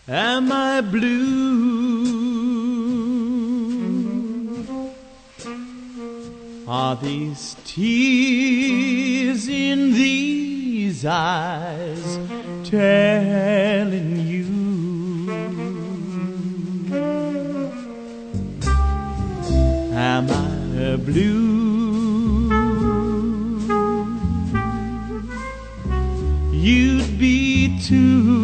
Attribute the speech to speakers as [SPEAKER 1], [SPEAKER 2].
[SPEAKER 1] Am I blue? Are these tears in these eyes telling you am I blue? You'd be too.